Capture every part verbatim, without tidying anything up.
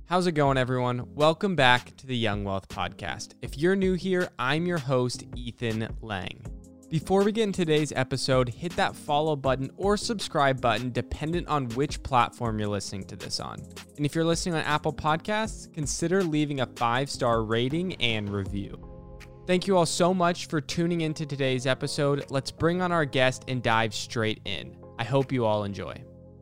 How's it going, everyone? Welcome back to the Young Wealth Podcast. If you're new here, I'm your host, Ethan Lang. Before we get into today's episode, hit that follow button or subscribe button dependent on which platform you're listening to this on. And if you're listening on Apple Podcasts, consider leaving a five-star rating and review. Thank you all so much for tuning into today's episode. Let's bring on our guest and dive straight in. I hope you all enjoy.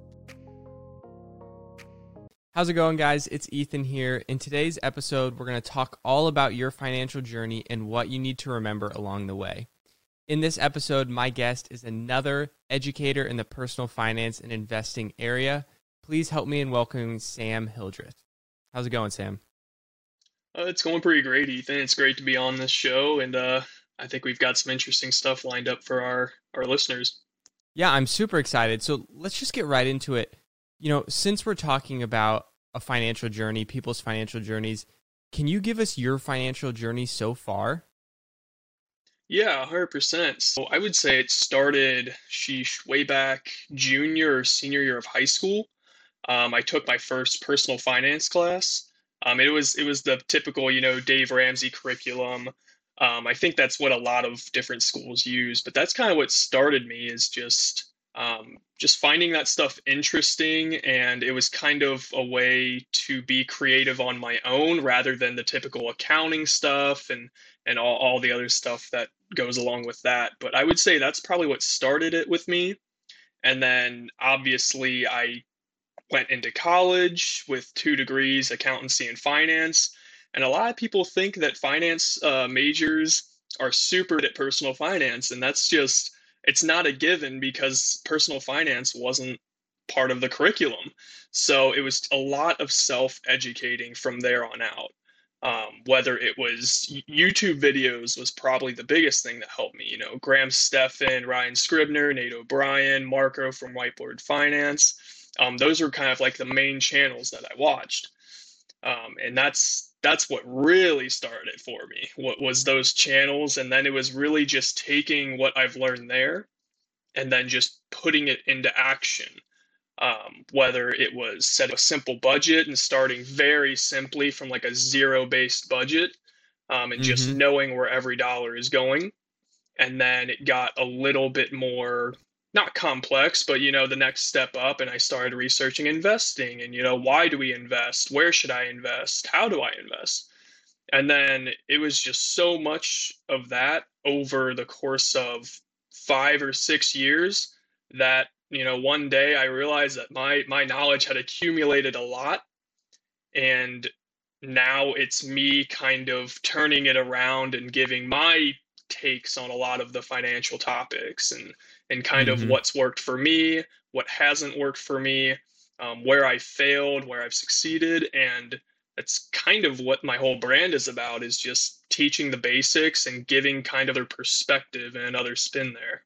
How's it going, guys? It's Ethan here. In today's episode, we're going to talk all about your financial journey and what you need to remember along the way. In this episode, my guest is another educator in the personal finance and investing area. Please help me in welcoming Sam Hildreth. How's it going, Sam? Uh, it's going pretty great, Ethan. It's great to be on this show, and uh, I think we've got some interesting stuff lined up for our, our listeners. Yeah, I'm super excited. So let's just get right into it. You know, since we're talking about a financial journey, people's financial journeys, can you give us your financial journey so far? Yeah, one hundred percent. So I would say it started, sheesh, way back junior or senior year of high school. Um, I took my first personal finance class. Um, it was it was the typical, you know, Dave Ramsey curriculum. Um, I think that's what a lot of different schools use, but that's kind of what started me is just Um, just finding that stuff interesting, and it was kind of a way to be creative on my own rather than the typical accounting stuff and and all, all the other stuff that goes along with that. But I would say that's probably what started it with me. And then obviously I went into college with two degrees, accountancy and finance. And a lot of people think that finance uh, majors are super at personal finance, and that's just it's not a given because personal finance wasn't part of the curriculum. So it was a lot of self-educating from there on out. Um, whether it was YouTube videos was probably the biggest thing that helped me. You know, Graham Stephan, Ryan Scribner, Nate O'Brien, Marco from Whiteboard Finance. Um, those were kind of like the main channels that I watched. Um, and that's that's what really started it for me, what was those channels. And then it was really just taking what I've learned there and then just putting it into action. Um, whether it was set a simple budget and starting very simply from like a zero-based budget um, and just Mm-hmm. knowing where every dollar is going. And then it got a little bit more not complex, but, you know, the next step up, and I started researching investing and, you know, why do we invest? Where should I invest? How do I invest? And then it was just so much of that over the course of five or six years that, you know, one day I realized that my, my knowledge had accumulated a lot. And now it's me kind of turning it around and giving my takes on a lot of the financial topics and and kind of Mm-hmm. what's worked for me, what hasn't worked for me, um, where I failed, where I've succeeded. And that's kind of what my whole brand is about, is just teaching the basics and giving kind of their perspective and another spin there.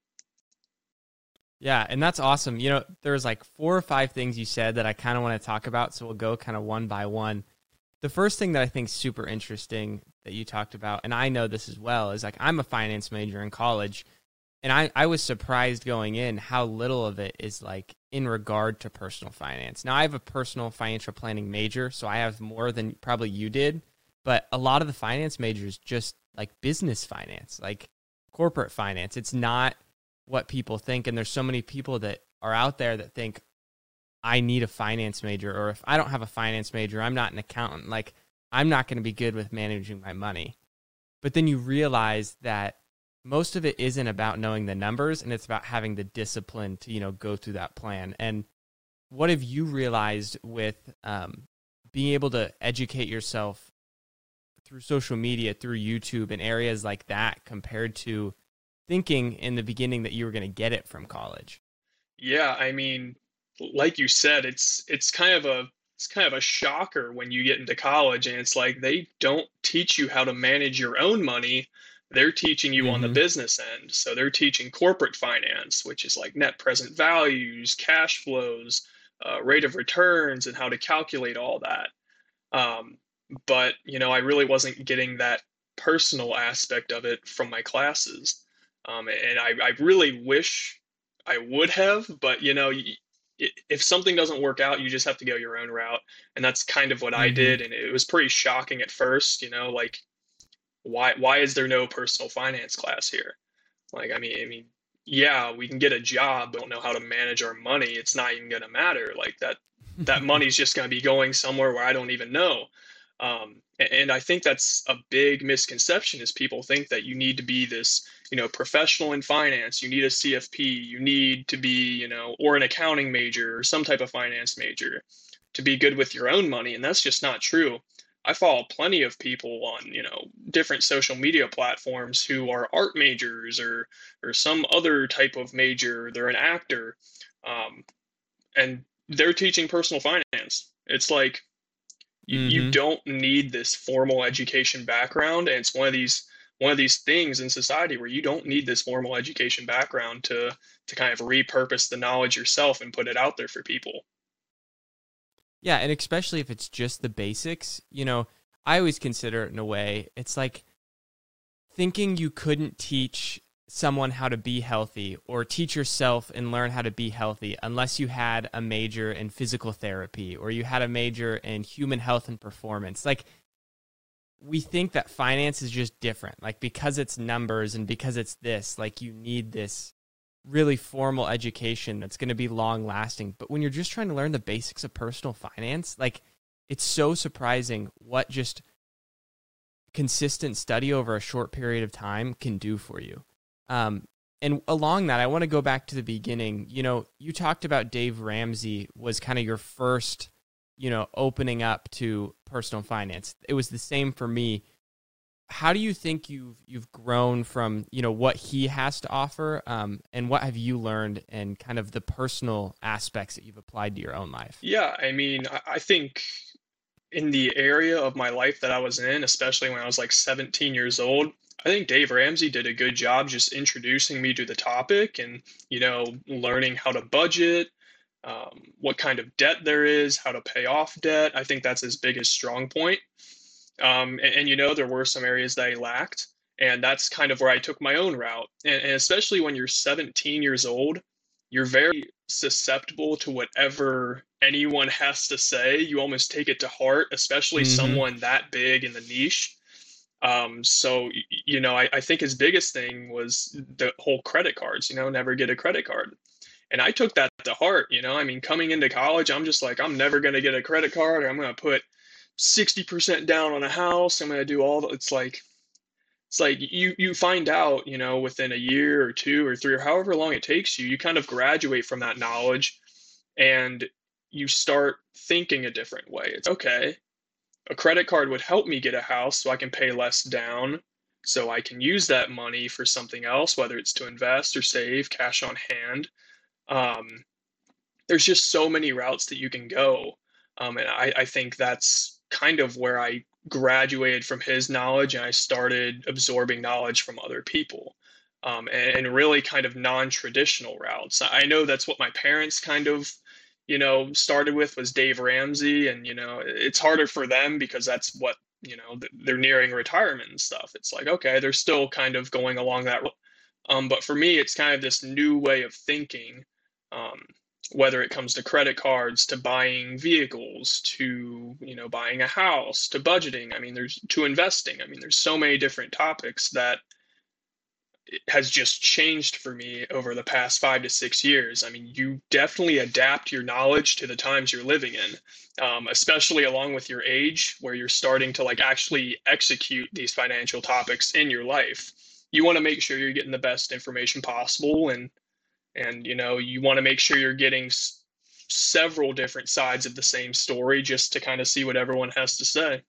Yeah, and that's awesome. You know, there's like four or five things you said that I kind of want to talk about, so we'll go kind of one by one. The first thing that I think is super interesting that you talked about, and I know this as well, is like I'm a finance major in college, and I, I was surprised going in how little of it is like in regard to personal finance. Now, I have a personal financial planning major, so I have more than probably you did, but a lot of the finance majors just like business finance, like corporate finance. It's not what people think, and there's so many people that are out there that think, I need a finance major, or if I don't have a finance major, I'm not an accountant. Like, I'm not going to be good with managing my money. But then you realize that most of it isn't about knowing the numbers, and it's about having the discipline to, you know, go through that plan. And what have you realized with um, being able to educate yourself through social media, through YouTube, and areas like that, compared to thinking in the beginning that you were going to get it from college? Yeah, I mean, like you said, it's it's kind of a it's kind of a shocker when you get into college and it's like they don't teach you how to manage your own money. They're teaching you on the Mm-hmm. business end. So they're teaching corporate finance, which is like net present values, cash flows, uh, rate of returns, and how to calculate all that. Um, but, you know, I really wasn't getting that personal aspect of it from my classes. Um, and I, I really wish I would have, but, you know, if something doesn't work out, you just have to go your own route. And that's kind of what I Mm-hmm. did. And it was pretty shocking at first, you know, like why why is there no personal finance class here? Like, I mean, I mean, yeah, we can get a job, but don't know how to manage our money. It's not even going to matter. Like that, that money's just going to be going somewhere where I don't even know. Um, and I think that's a big misconception is people think that you need to be this, you know, professional in finance. You need a C F P. You need to be, you know, or an accounting major or some type of finance major to be good with your own money. And that's just not true. I follow plenty of people on, you know, different social media platforms who are art majors or or some other type of major. They're an actor, um, and they're teaching personal finance. It's like you, you Mm-hmm. don't need this formal education background, and it's one of these one of these things in society where you don't need this formal education background to to kind of repurpose the knowledge yourself and put it out there for people. Yeah, and especially if it's just the basics, you know, I always consider it in a way, it's like thinking you couldn't teach someone how to be healthy or teach yourself and learn how to be healthy unless you had a major in physical therapy or you had a major in human health and performance. Like, we think that finance is just different. Like, because it's numbers and because it's this, like, you need this really formal education that's going to be long lasting. But when you're just trying to learn the basics of personal finance, like, it's so surprising what just consistent study over a short period of time can do for you. Um, and along that, I want to go back to the beginning. You know, you talked about Dave Ramsey was kind of your first, you know, opening up to personal finance. It was the same for me. How do you think you've you've grown from, you know, what he has to offer, um, and what have you learned and kind of the personal aspects that you've applied to your own life? Yeah, I mean, I, I think in the area of my life that I was in, especially when I was like seventeen years old, I think Dave Ramsey did a good job just introducing me to the topic and, you know, learning how to budget, um, what kind of debt there is, how to pay off debt. I think that's his biggest strong point. Um, and, and, you know, there were some areas that I lacked. And that's kind of where I took my own route. And, and especially when you're seventeen years old, you're very susceptible to whatever anyone has to say. You almost take it to heart, especially Mm-hmm. someone that big in the niche. Um, so, you know, I, I think his biggest thing was the whole credit cards, you know, never get a credit card. And I took that to heart, you know, I mean, coming into college, I'm just like, I'm never going to get a credit card. Or I'm going to put sixty percent down on a house. I'm going to do all the, it's like, it's like you, you find out, you know, within a year or two or three or however long it takes you, you kind of graduate from that knowledge and you start thinking a different way. It's okay. A credit card would help me get a house so I can pay less down, so I can use that money for something else, whether it's to invest or save, cash on hand. Um, there's just so many routes that you can go. Um, and I, I think that's kind of where I graduated from his knowledge and I started absorbing knowledge from other people. Um, and, and really kind of non-traditional routes. I know that's what my parents kind of, you know, started with was Dave Ramsey, and you know, it's harder for them because that's what, you know, they're nearing retirement and stuff. It's like, okay, they're still kind of going along that road. Um, but for me, it's kind of this new way of thinking, um, whether it comes to credit cards, to buying vehicles, to, you know, buying a house, to budgeting. I mean, there's to investing. I mean, there's so many different topics that has just changed for me over the past five to six years. I mean, you definitely adapt your knowledge to the times you're living in, um, especially along with your age, where you're starting to like actually execute these financial topics in your life. You want to make sure you're getting the best information possible, and and you know you want to make sure you're getting s- several different sides of the same story just to kind of see what everyone has to say.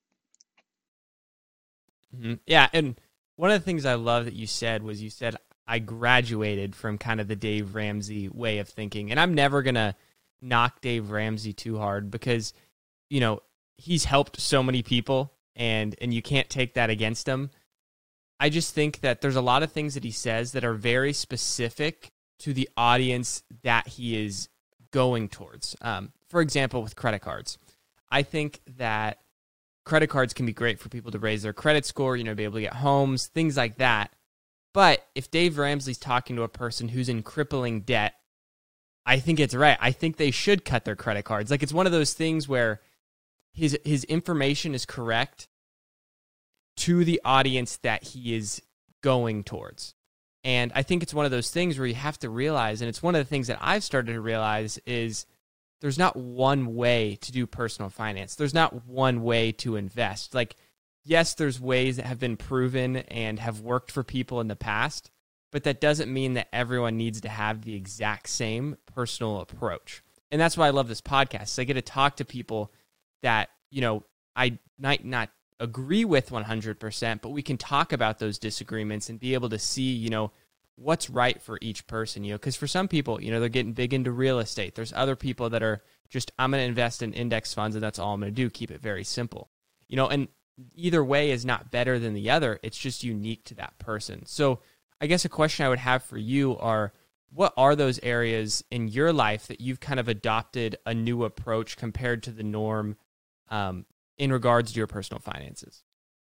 Mm-hmm. Yeah, and one of the things I love that you said was you said I graduated from kind of the Dave Ramsey way of thinking. And I'm never going to knock Dave Ramsey too hard because, you know, he's helped so many people and and you can't take that against him. I just think that there's a lot of things that he says that are very specific to the audience that he is going towards. Um, for example, with credit cards, I think that credit cards can be great for people to raise their credit score, you know, be able to get homes, things like that. But if Dave Ramsey's talking to a person who's in crippling debt, I think it's right. I think they should cut their credit cards. Like, it's one of those things where his his information is correct to the audience that he is going towards. And I think it's one of those things where you have to realize, and it's one of the things that I've started to realize, is there's not one way to do personal finance. There's not one way to invest. Like, yes, there's ways that have been proven and have worked for people in the past, but that doesn't mean that everyone needs to have the exact same personal approach. And that's why I love this podcast. So I get to talk to people that, you know, I might not agree with one hundred percent, but we can talk about those disagreements and be able to see, you know, what's right for each person, you know, because for some people, you know, they're getting big into real estate. There's other people that are just, I'm going to invest in index funds and that's all I'm going to do. Keep it very simple, you know, and either way is not better than the other. It's just unique to that person. So I guess a question I would have for you are, what are those areas in your life that you've kind of adopted a new approach compared to the norm um, in regards to your personal finances?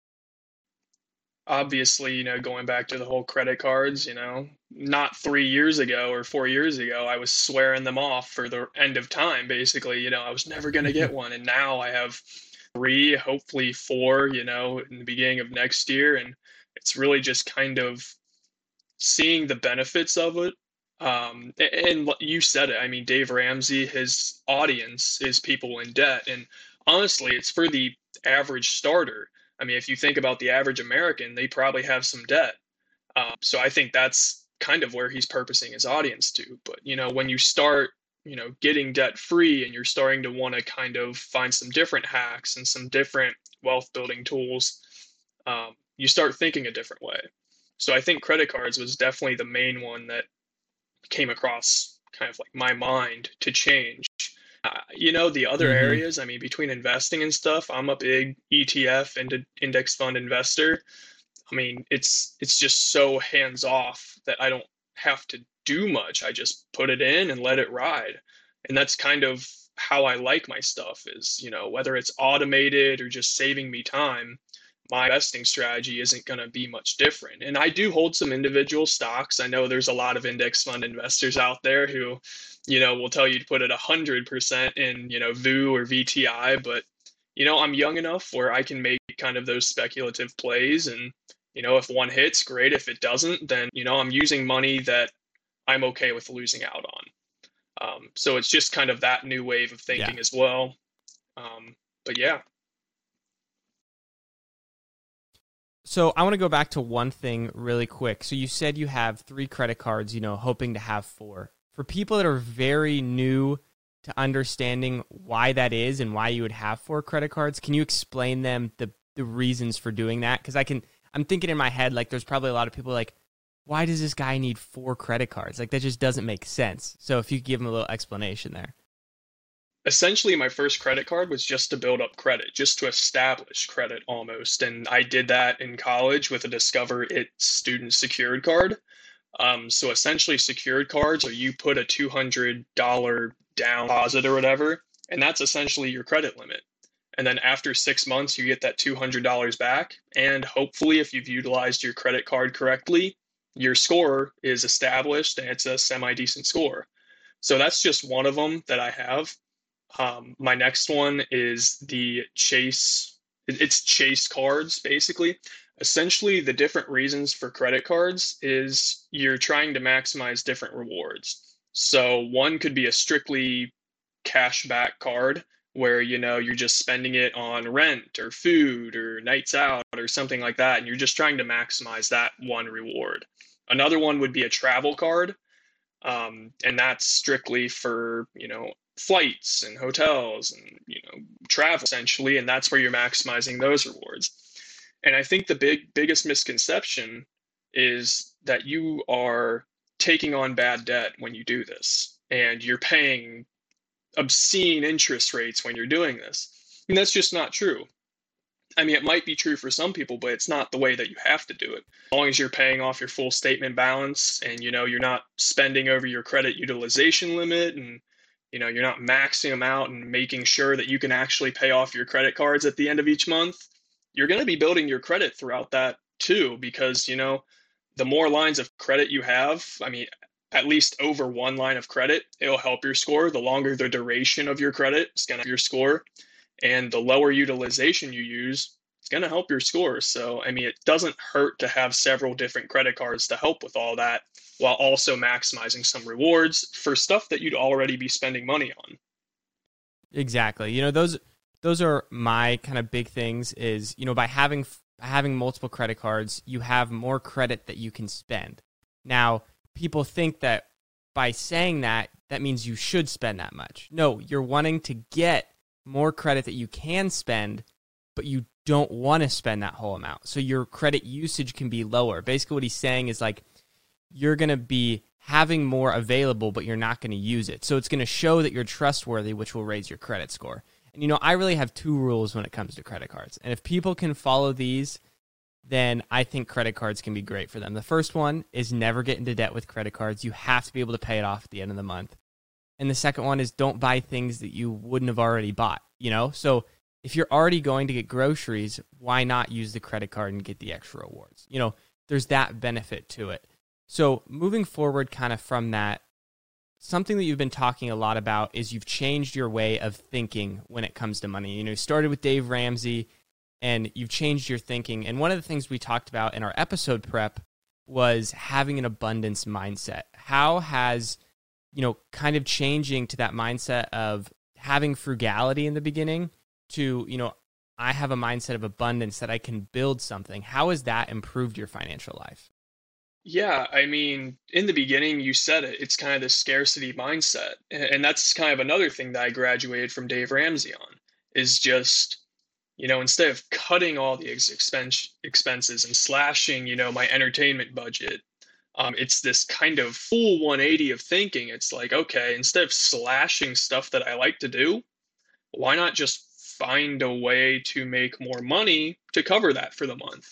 Obviously, you know, going back to the whole credit cards, you know, not three years ago or four years ago, I was swearing them off for the end of time, basically. You know, I was never going to get one. And now I have three, hopefully four, you know, in the beginning of next year. And it's really just kind of seeing the benefits of it. Um, and you said it. I mean, Dave Ramsey, his audience is people in debt. And honestly, it's for the average starter. I mean, if you think about the average American, they probably have some debt. Um, so I think that's kind of where he's purposing his audience to. But, you know, when you start, you know, getting debt free and you're starting to want to kind of find some different hacks and some different wealth building tools, um, you start thinking a different way. So I think credit cards was definitely the main one that came across kind of like my mind to change. Uh, you know, the other mm-hmm. areas, I mean, between investing and stuff, I'm a big E T F and index fund investor. I mean, it's it's just so hands off that I don't have to do much. I just put it in and let it ride. And that's kind of how I like my stuff is, you know, whether it's automated or just saving me time, my investing strategy isn't going to be much different. And I do hold some individual stocks. I know there's a lot of index fund investors out there who, you know, will tell you to put it one hundred percent in, you know, V U or V T I. But, you know, I'm young enough where I can make kind of those speculative plays. And, you know, if one hits, great. If it doesn't, then, you know, I'm using money that I'm okay with losing out on. Um, so it's just kind of that new wave of thinking yeah. as well. Um, but yeah. So I want to go back to one thing really quick. So you said you have three credit cards, you know, hoping to have four. For people that are very new to understanding why that is and why you would have four credit cards, can you explain them the the reasons for doing that? Because I can, I'm thinking in my head, like there's probably a lot of people like, why does this guy need four credit cards? Like that just doesn't make sense. So if you could give him a little explanation there. Essentially, my first credit card was just to build up credit, just to establish credit almost. And I did that in college with a Discover It student secured card. Um, so essentially, secured cards are you put a two hundred dollars down deposit or whatever, and that's essentially your credit limit. And then after six months, you get that two hundred dollars back. And hopefully, if you've utilized your credit card correctly, your score is established and it's a semi-decent score. So that's just one of them that I have. Um, my next one is the Chase. It's Chase cards, basically. Essentially, the different reasons for credit cards is you're trying to maximize different rewards. So one could be a strictly cash back card where, you know, you're just spending it on rent or food or nights out or something like that. And you're just trying to maximize that one reward. Another one would be a travel card. Um, and that's strictly for, you know, flights and hotels and, you know, travel essentially. And that's where you're maximizing those rewards. And I think the big, biggest misconception is that you are taking on bad debt when you do this, and you're paying obscene interest rates when you're doing this. And that's just not true. I mean, it might be true for some people, but it's not the way that you have to do it. As long as you're paying off your full statement balance and, you know, you're not spending over your credit utilization limit and, you know, you're not maxing them out and making sure that you can actually pay off your credit cards at the end of each month, you're going to be building your credit throughout that too, because, you know, the more lines of credit you have, I mean, at least over one line of credit, it'll help your score. The longer the duration of your credit, it's going to help your score. And the lower utilization you use, it's going to help your score. So, I mean, it doesn't hurt to have several different credit cards to help with all that while also maximizing some rewards for stuff that you'd already be spending money on. Exactly. You know, those those are my kind of big things is, you know, by having having multiple credit cards, you have more credit that you can spend. Now, people think that by saying that, that means you should spend that much. No, you're wanting to get more credit that you can spend, but you don't want to spend that whole amount. So your credit usage can be lower. Basically what he's saying is like, you're going to be having more available, but you're not going to use it. So it's going to show that you're trustworthy, which will raise your credit score. And, you know, I really have two rules when it comes to credit cards. And if people can follow these, then I think credit cards can be great for them. The first one is never get into debt with credit cards. You have to be able to pay it off at the end of the month. And the second one is don't buy things that you wouldn't have already bought, you know? So if you're already going to get groceries, why not use the credit card and get the extra rewards? You know, there's that benefit to it. So moving forward kind of from that, something that you've been talking a lot about is you've changed your way of thinking when it comes to money. You know, you started with Dave Ramsey, and you've changed your thinking. And one of the things we talked about in our episode prep was having an abundance mindset. How has, you know, kind of changing to that mindset of having frugality in the beginning to, you know, I have a mindset of abundance that I can build something. How has that improved your financial life? Yeah, I mean, in the beginning, you said it. It's kind of the scarcity mindset. And and that's kind of another thing that I graduated from Dave Ramsey on is just, you know, instead of cutting all the ex- expense expenses and slashing, you know, my entertainment budget, um, it's this kind of full one eighty of thinking. It's like, okay, instead of slashing stuff that I like to do, why not just find a way to make more money to cover that for the month?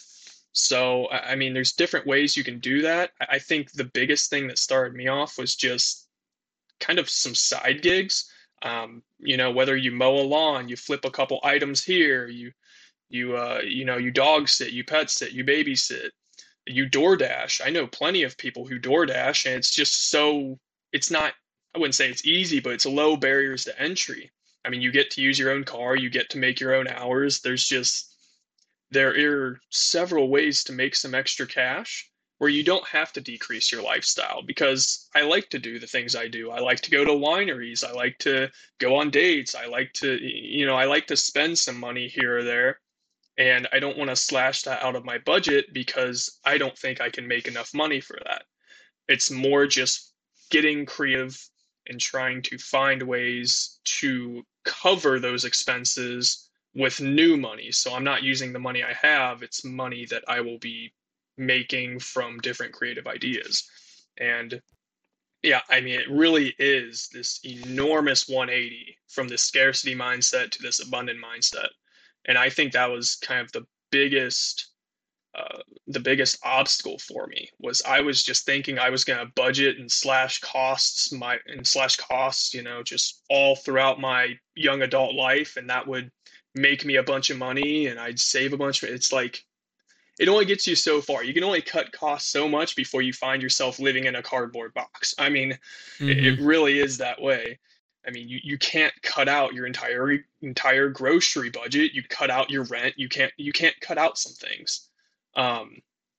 So, I I mean, there's different ways you can do that. I I think the biggest thing that started me off was just kind of some side gigs. Um, you know, whether you mow a lawn, you flip a couple items here, you you uh, you know, you dog sit, you pet sit, you babysit, you DoorDash. I know plenty of people who DoorDash, and it's just so it's not, I wouldn't say it's easy, but it's low barriers to entry. I mean, you get to use your own car, you get to make your own hours. There's just there are several ways to make some extra cash where you don't have to decrease your lifestyle because I like to do the things I do. I like to go to wineries. I like to go on dates. I like to, you know, I like to spend some money here or there. And I don't want to slash that out of my budget because I don't think I can make enough money for that. It's more just getting creative and trying to find ways to cover those expenses with new money. So I'm not using the money I have, it's money that I will be making from different creative ideas. And yeah, I mean, it really is this enormous one eighty from this scarcity mindset to this abundant mindset. And I think that was kind of the biggest uh, the biggest obstacle for me was I was just thinking I was going to budget and slash costs my and slash costs, you know, just all throughout my young adult life, and that would make me a bunch of money and I'd save a bunch of it. It's like it only gets you so far. You can only cut costs so much before you find yourself living in a cardboard box. I mean, it, it Mm-hmm. really is that way. I mean, you, you can't cut out your entire entire grocery budget. You cut out your rent. You can't you can't cut out some things. Um,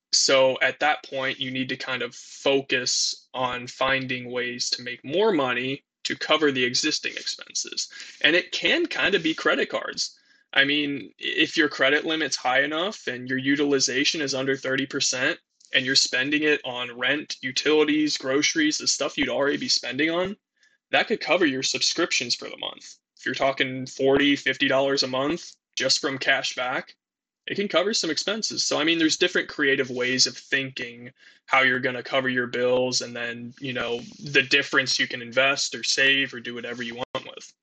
so at that point, you need to kind of focus on finding ways to make more money to cover the existing expenses. And it can kind of be credit cards. I mean, if your credit limit's high enough and your utilization is under thirty percent and you're spending it on rent, utilities, groceries, the stuff you'd already be spending on, that could cover your subscriptions for the month. If you're talking forty dollars, fifty dollars a month just from cash back, it can cover some expenses. So, I mean, there's different creative ways of thinking how you're going to cover your bills and then, you know, the difference you can invest or save or do whatever you want with.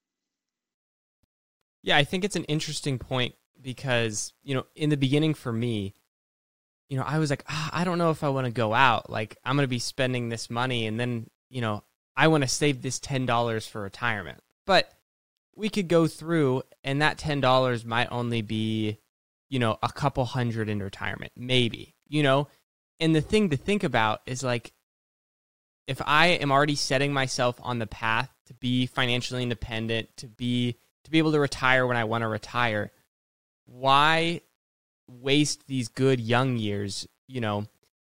Yeah, I think it's an interesting point because, you know, in the beginning for me, you know, I was like, ah, I don't know if I want to go out. Like, I'm going to be spending this money and then, you know, I want to save this ten dollars for retirement. But we could go through and that ten dollars might only be, you know, a couple hundred in retirement, maybe, you know? And the thing to think about is like, if I am already setting myself on the path to be financially independent, to be to be able to retire when I want to retire, why waste these good young years, you know,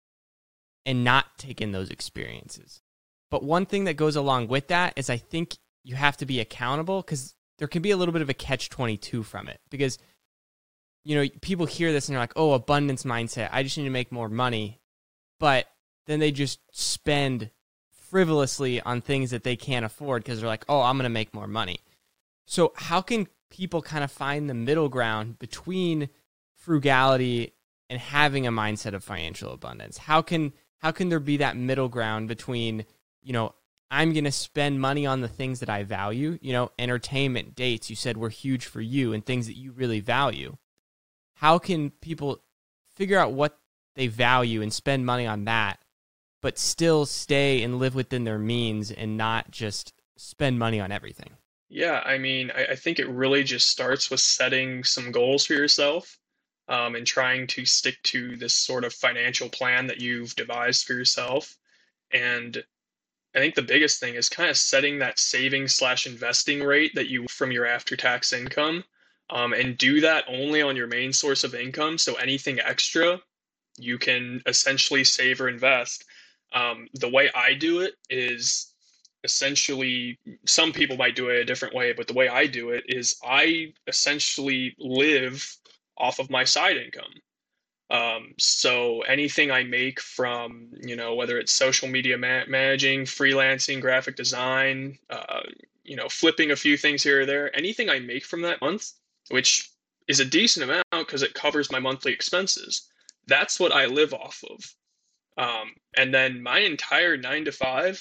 and not take in those experiences? But one thing that goes along with that is I think you have to be accountable, because there can be a little bit of a catch twenty-two from it. Because, you know, people hear this and they're like, oh, abundance mindset, I just need to make more money. But then they just spend frivolously on things that they can't afford because they're like, oh, I'm going to make more money. So how can people kind of find the middle ground between frugality and having a mindset of financial abundance? How can how can there be that middle ground between, you know, I'm going to spend money on the things that I value, you know, entertainment, dates, you said were huge for you, and things that you really value. How can people figure out what they value and spend money on that, but still stay and live within their means and not just spend money on everything? Yeah, I mean, I, I think it really just starts with setting some goals for yourself, um, and trying to stick to this sort of financial plan that you've devised for yourself. And I think the biggest thing is kind of setting that saving slash investing rate that you from your after-tax income, um, and do that only on your main source of income. So anything extra, you can essentially save or invest. Um, the way I do it is essentially, some people might do it a different way, but the way I do it is I essentially live off of my side income. Um, so anything I make from, you know, whether it's social media ma- managing, freelancing, graphic design, uh, you know, flipping a few things here or there, anything I make from that month, which is a decent amount because it covers my monthly expenses, that's what I live off of. Um, and then my entire nine to five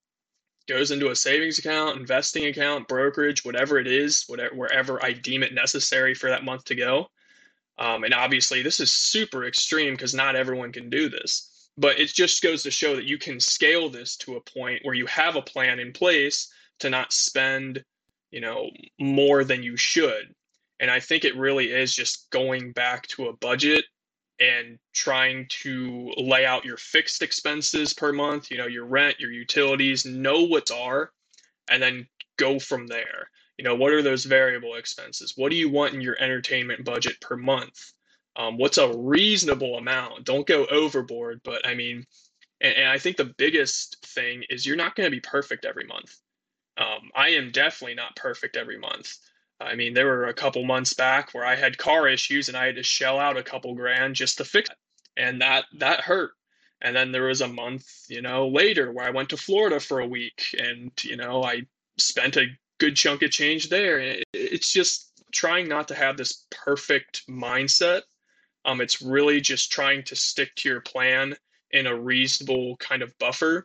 goes into a savings account, investing account, brokerage, whatever it is, whatever, wherever I deem it necessary for that month to go. Um, and obviously, this is super extreme because not everyone can do this. But it just goes to show that you can scale this to a point where you have a plan in place to not spend, you know, more than you should. And I think it really is just going back to a budget and trying to lay out your fixed expenses per month, you know, your rent, your utilities, know what are, and then go from there. You know, what are those variable expenses? What do you want in your entertainment budget per month? Um, what's a reasonable amount? Don't go overboard. But I mean, and, and I think the biggest thing is you're not going to be perfect every month. Um, I am definitely not perfect every month. I mean, there were a couple months back where I had car issues and I had to shell out a couple grand just to fix it. And that that hurt. And then there was a month, you know, later where I went to Florida for a week and, you know, I spent a good chunk of change there. It's just trying not to have this perfect mindset. Um, it's really just trying to stick to your plan in a reasonable kind of buffer.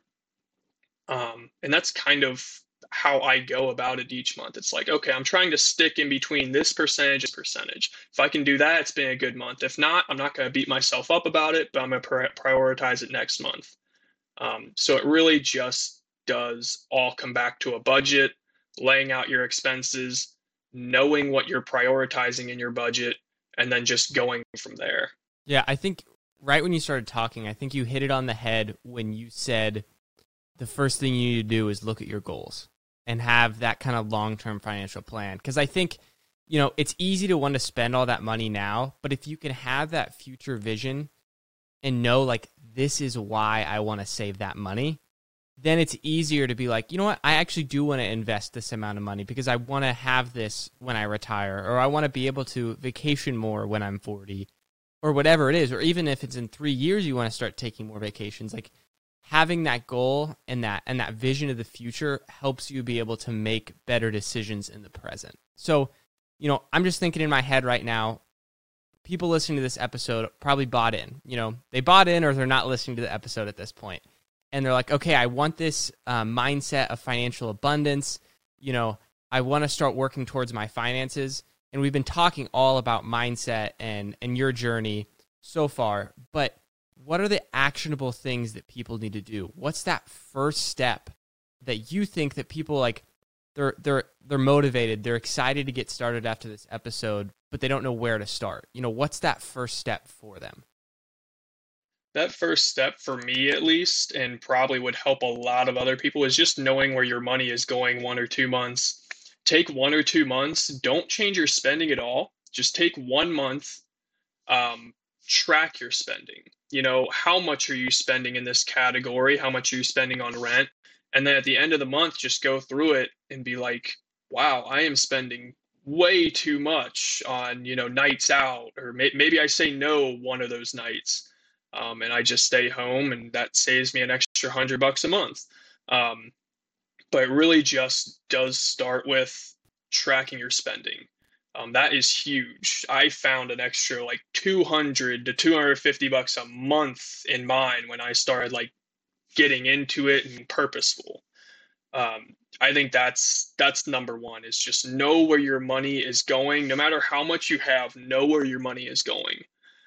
Um, and that's kind of how I go about it each month. It's like, okay, I'm trying to stick in between this percentage and percentage. If I can do that, it's been a good month. If not, I'm not going to beat myself up about it, but I'm going to prioritize it next month. Um, so it really just does all come back to a budget, laying out your expenses, knowing what you're prioritizing in your budget, and then just going from there. Yeah, I think right when you started talking, I think you hit it on the head when you said the first thing you need to do is look at your goals and have that kind of long-term financial plan. Because I think, you know, it's easy to want to spend all that money now, but if you can have that future vision and know, like, this is why I want to save that money, then it's easier to be like, you know what, I actually do want to invest this amount of money because I want to have this when I retire, or I want to be able to vacation more when I'm forty, or whatever it is. Or even if it's in three years you want to start taking more vacations, like, having that goal and that and that vision of the future helps you be able to make better decisions in the present. So, you know, I'm just thinking in my head right now, people listening to this episode probably bought in. You know, they bought in, or they're not listening to the episode at this point. And they're like, okay, I want this uh, mindset of financial abundance. You know, I want to start working towards my finances. And we've been talking all about mindset and and your journey so far, but what are the actionable things that people need to do? What's that first step that you think that people, like, they're they're they're motivated, they're excited to get started after this episode, but they don't know where to start? You know, what's that first step for them? That first step for me at least, and probably would help a lot of other people, is just knowing where your money is going one or two months. Take one or two months, don't change your spending at all. Just take one month, um, track your spending. You know, how much are you spending in this category? How much are you spending on rent? And then at the end of the month, just go through it and be like, wow, I am spending way too much on, you know, nights out, or may- maybe I say no one of those nights. Um, and I just stay home, and that saves me an extra hundred bucks a month. Um, but it really just does start with tracking your spending. Um, that is huge. I found an extra like two hundred to two hundred fifty bucks a month in mine when I started like getting into it and purposeful. Um, I think that's that's number one, is just know where your money is going. No matter how much you have, know where your money is going.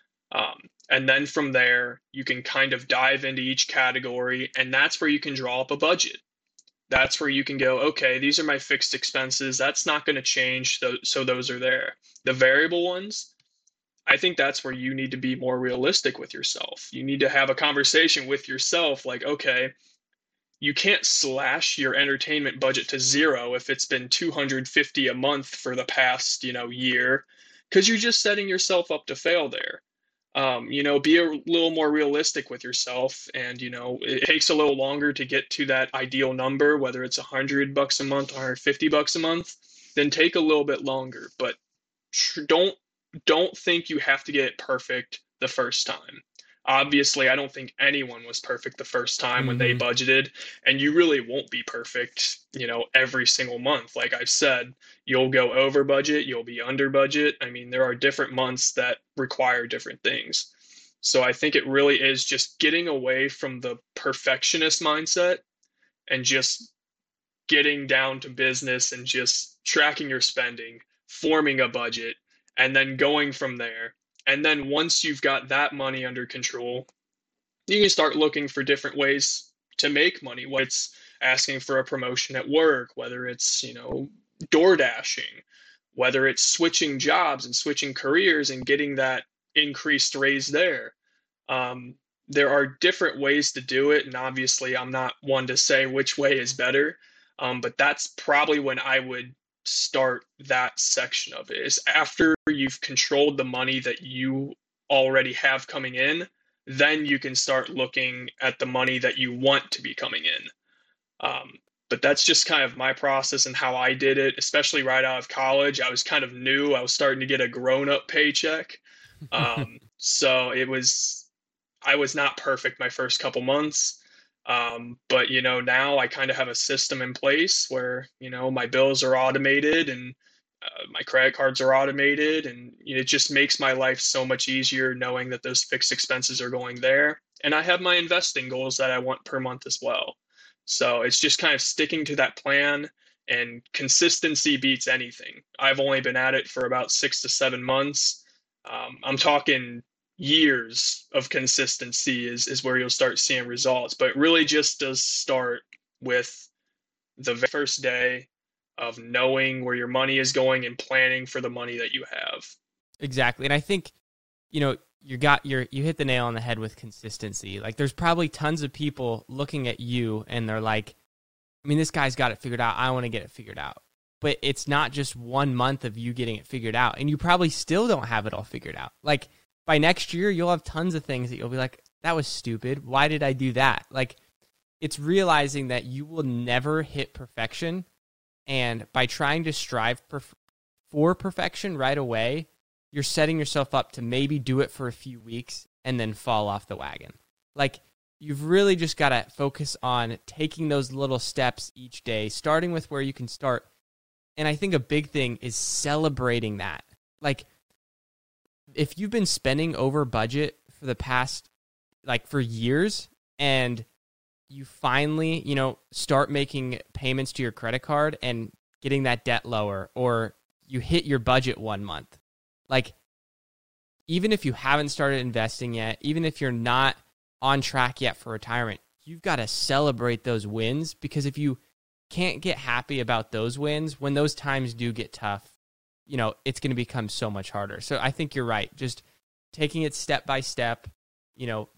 Um, and then from there, you can kind of dive into each category, and that's where you can draw up a budget. That's where you can go, okay, these are my fixed expenses. That's not going to change. So those are there. The variable ones, I think that's where you need to be more realistic with yourself. You need to have a conversation with yourself like, okay, you can't slash your entertainment budget to zero if it's been two hundred fifty a month for the past, you know, year, because you're just setting yourself up to fail there. Um, you know, be a little more realistic with yourself, and, you know, it takes a little longer to get to that ideal number, whether it's a hundred bucks a month, one hundred fifty bucks a month, then take a little bit longer, but tr- don't, don't think you have to get it perfect the first time. Obviously, I don't think anyone was perfect the first time when they Mm-hmm. budgeted, and you really won't be perfect, you know, every single month. Like I've said, you'll go over budget, you'll be under budget. I mean, there are different months that require different things. So I think it really is just getting away from the perfectionist mindset and just getting down to business and just tracking your spending, forming a budget, and then going from there. And then once you've got that money under control, you can start looking for different ways to make money. Whether it's asking for a promotion at work, whether it's, you know, door dashing, whether it's switching jobs and switching careers and getting that increased raise there. Um, there are different ways to do it. And obviously, I'm not one to say which way is better. Um, but that's probably when I would start that section of it, is after you've controlled the money that you already have coming in, then you can start looking at the money that you want to be coming in. Um, but that's just kind of my process and how I did it, especially right out of college. I was kind of new. I was starting to get a grown-up paycheck. Um, so it was, I was not perfect my first couple months. Um, but, you know, now I kind of have a system in place where, you know, my bills are automated, and uh, my credit cards are automated, and you know, it just makes my life so much easier knowing that those fixed expenses are going there. And I have my investing goals that I want per month as well. So it's just kind of sticking to that plan, and consistency beats anything. I've only been at it for about six to seven months. Um, I'm talking years of consistency is, is where you'll start seeing results. But it really just does start with the first day of knowing where your money is going and planning for the money that you have. Exactly. And I think, you know, you got your you hit the nail on the head with consistency. Like, there's probably tons of people looking at you and they're like, I mean, this guy's got it figured out. I want to get it figured out. But it's not just one month of you getting it figured out. And you probably still don't have it all figured out. Like, by next year, you'll have tons of things that you'll be like, that was stupid. Why did I do that? Like, it's realizing that you will never hit perfection. And by trying to strive perf- for perfection right away, you're setting yourself up to maybe do it for a few weeks and then fall off the wagon. Like, you've really just got to focus on taking those little steps each day, starting with where you can start. And I think a big thing is celebrating that. Like, if you've been spending over budget for the past, like, for years, and you finally, you know, start making payments to your credit card and getting that debt lower, or you hit your budget one month, like, even if you haven't started investing yet, even if you're not on track yet for retirement, you've got to celebrate those wins, because if you can't get happy about those wins, when those times do get tough, you know, it's going to become so much harder. So I think you're right. Just taking it step by step, you know,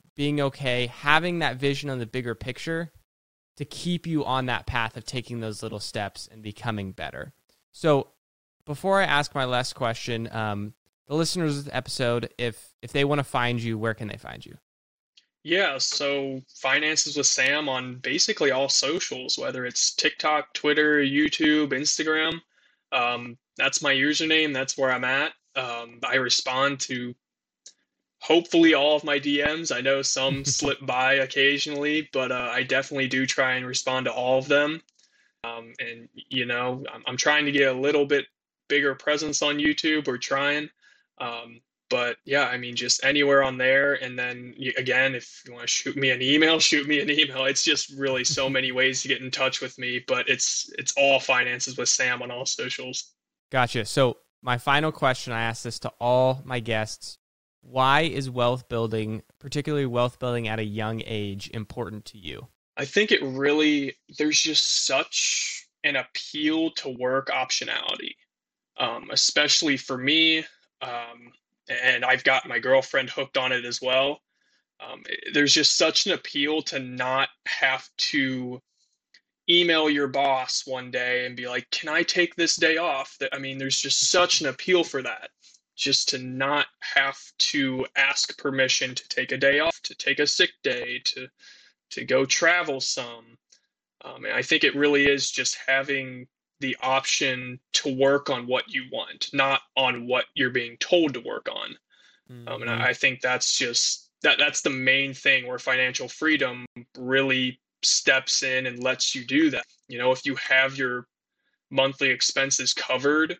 being okay, having that vision on the bigger picture to keep you on that path of taking those little steps and becoming better. So before I ask my last question, um, the listeners of the episode, if if they want to find you, where can they find you? Yeah, so Finances with Sam on basically all socials, whether it's TikTok, Twitter, YouTube, Instagram. Um, that's my username. That's where I'm at. Um, I respond to hopefully all of my D Ms. I know some slip by occasionally, but uh, I definitely do try and respond to all of them. Um, and, you know, I'm, I'm trying to get a little bit bigger presence on YouTube. We're trying. Um, but yeah, I mean, just anywhere on there. And then you, again, if you want to shoot me an email, shoot me an email. It's just really so many ways to get in touch with me, but it's, it's all Finances with Sam on all socials. Gotcha. So my final question, I ask this to all my guests. Why is wealth building, particularly wealth building at a young age, important to you? I think it really, there's just such an appeal to work optionality, um, especially for me. Um, and I've got my girlfriend hooked on it as well. Um, there's just such an appeal to not have to email your boss one day and be like, can I take this day off? That, I mean, there's just such an appeal for that, just to not have to ask permission to take a day off, to take a sick day, to to go travel some. Um, and I think it really is just having the option to work on what you want, not on what you're being told to work on. Mm-hmm. Um, and I, I think that's just that that's the main thing where financial freedom really steps in and lets you do that. You know, if you have your monthly expenses covered,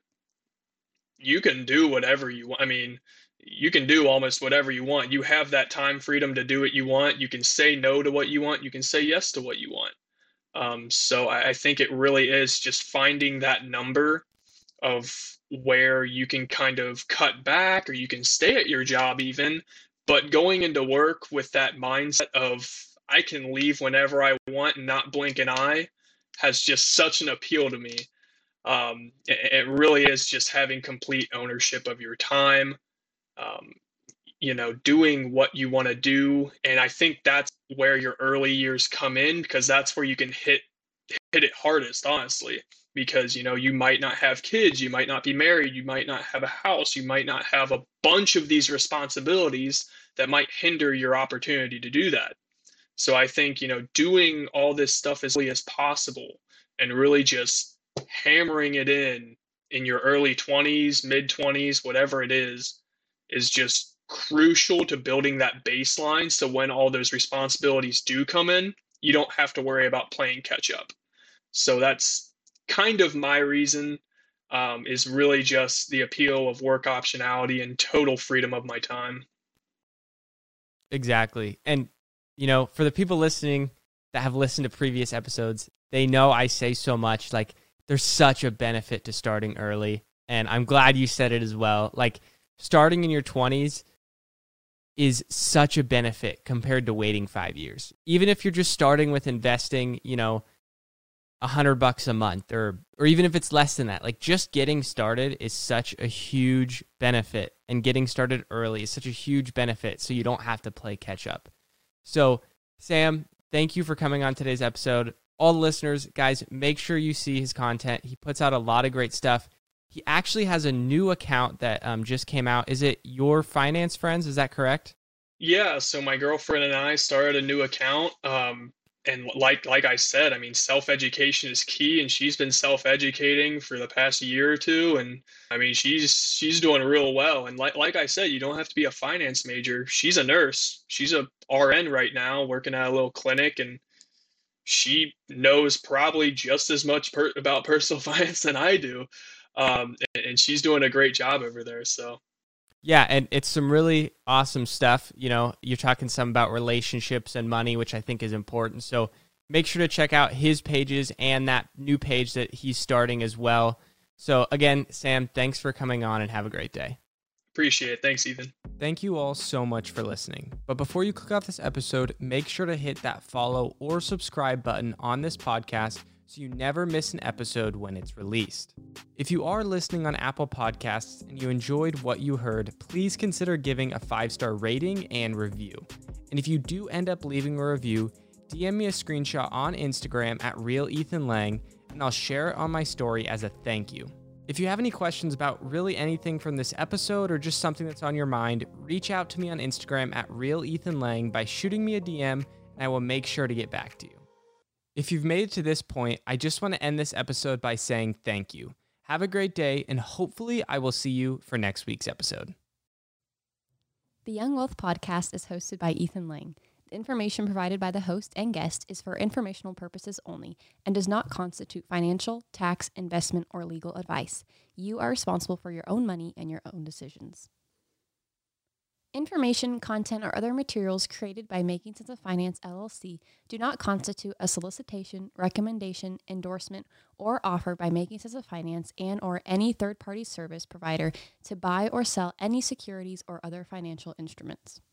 you can do whatever you want. I mean, you can do almost whatever you want. You have that time freedom to do what you want. You can say no to what you want. You can say yes to what you want. Um, so I, I think it really is just finding that number of where you can kind of cut back, or you can stay at your job even, but going into work with that mindset of I can leave whenever I want and not blink an eye has just such an appeal to me. Um, it, it really is just having complete ownership of your time, um, you know, doing what you want to do. And I think that's where your early years come in, because that's where you can hit hit it hardest, honestly, because, you know, you might not have kids, you might not be married, you might not have a house, you might not have a bunch of these responsibilities that might hinder your opportunity to do that. So I think, you know, doing all this stuff as early as possible and really just hammering it in in your early twenties, mid twenties, whatever it is, is just crucial to building that baseline. So when all those responsibilities do come in, you don't have to worry about playing catch up. So that's kind of my reason, um, is really just the appeal of work optionality and total freedom of my time. Exactly. And, you know, for the people listening that have listened to previous episodes, they know I say so much, like, there's such a benefit to starting early. And I'm glad you said it as well. Like, starting in your twenties is such a benefit compared to waiting five years. Even if you're just starting with investing, you know, a hundred bucks a month, or or even if it's less than that, like, just getting started is such a huge benefit, and getting started early is such a huge benefit, so you don't have to play catch up. So, Sam, thank you for coming on today's episode. All the listeners, guys, make sure you see his content. He puts out a lot of great stuff. He actually has a new account that um, just came out. Is it Your Finance Friends? Is that correct? Yeah, so my girlfriend and I started a new account. Um, and like like I said, I mean, self-education is key, and she's been self-educating for the past year or two. And I mean, she's she's doing real well. And like like I said, you don't have to be a finance major. She's a nurse. She's a R N right now, working at a little clinic, and she knows probably just as much per- about personal finance than I do. Um, and, and she's doing a great job over there. So. Yeah, and it's some really awesome stuff. You know, you're talking some about relationships and money, which I think is important. So make sure to check out his pages and that new page that he's starting as well. So again, Sam, thanks for coming on, and have a great day. Appreciate it. Thanks, Ethan. Thank you all so much for listening. But before you click off this episode, make sure to hit that follow or subscribe button on this podcast so you never miss an episode when it's released. If you are listening on Apple Podcasts and you enjoyed what you heard, please consider giving a five-star rating and review. And if you do end up leaving a review, D M me a screenshot on Instagram at Real Ethan Lang, and I'll share it on my story as a thank you. If you have any questions about really anything from this episode or just something that's on your mind, reach out to me on Instagram at Real Ethan Lang by shooting me a D M, and I will make sure to get back to you. If you've made it to this point, I just want to end this episode by saying thank you. Have a great day, and hopefully I will see you for next week's episode. The Young Wealth Podcast is hosted by Ethan Lang. The information provided by the host and guest is for informational purposes only and does not constitute financial, tax, investment, or legal advice. You are responsible for your own money and your own decisions. Information, content, or other materials created by Making Sense of Finance, L L C do not constitute a solicitation, recommendation, endorsement, or offer by Making Sense of Finance and or any third-party service provider to buy or sell any securities or other financial instruments.